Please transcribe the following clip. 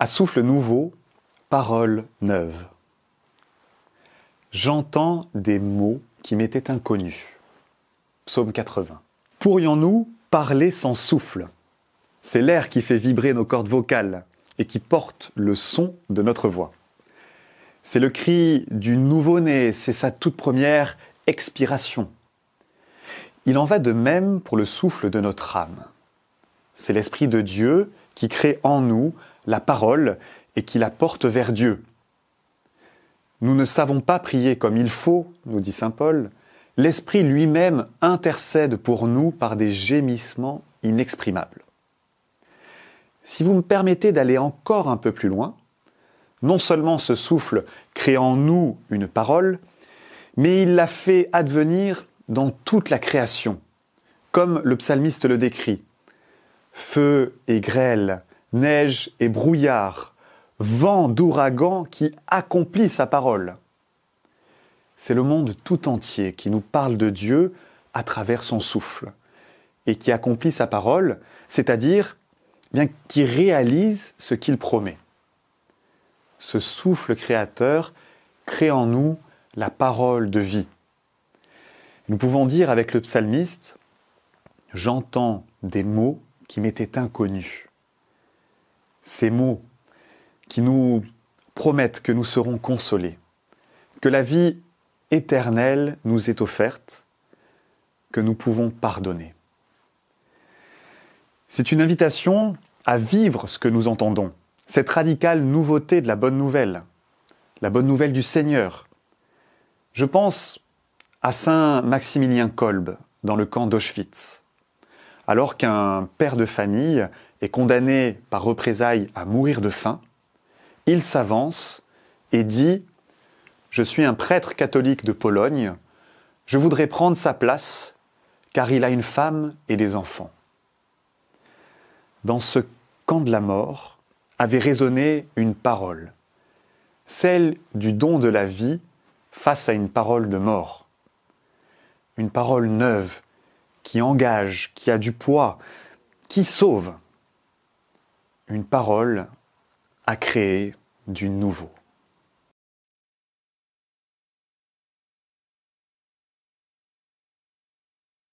À souffle nouveau, parole neuve. J'entends des mots qui m'étaient inconnus. Psaume 80. Pourrions-nous parler sans souffle? C'est l'air qui fait vibrer nos cordes vocales et qui porte le son de notre voix. C'est le cri du nouveau-né, c'est sa toute première expiration. Il en va de même pour le souffle de notre âme. C'est l'Esprit de Dieu qui crée en nous la parole et qui la porte vers Dieu. Nous ne savons pas prier comme il faut, nous dit saint Paul. L'Esprit lui-même intercède pour nous par des gémissements inexprimables. Si vous me permettez d'aller encore un peu plus loin, non seulement ce souffle crée en nous une parole, mais il la fait advenir dans toute la création, comme le psalmiste le décrit. Feu et grêle, neige et brouillard, vent d'ouragan qui accomplit sa parole. C'est le monde tout entier qui nous parle de Dieu à travers son souffle et qui accomplit sa parole, c'est-à-dire qui réalise ce qu'il promet. Ce souffle créateur crée en nous la parole de vie. Nous pouvons dire avec le psalmiste « J'entends des mots qui m'étaient inconnus ». Ces mots qui nous promettent que nous serons consolés, que la vie éternelle nous est offerte, que nous pouvons pardonner. C'est une invitation à vivre ce que nous entendons, cette radicale nouveauté de la bonne nouvelle du Seigneur. Je pense à saint Maximilien Kolbe dans le camp d'Auschwitz. Alors qu'un père de famille est condamné par représailles à mourir de faim, il s'avance et dit « Je suis un prêtre catholique de Pologne, je voudrais prendre sa place car il a une femme et des enfants. » Dans ce camp de la mort avait résonné une parole, celle du don de la vie face à une parole de mort. Une parole neuve qui engage, qui a du poids, qui sauve. Une parole à créer du nouveau.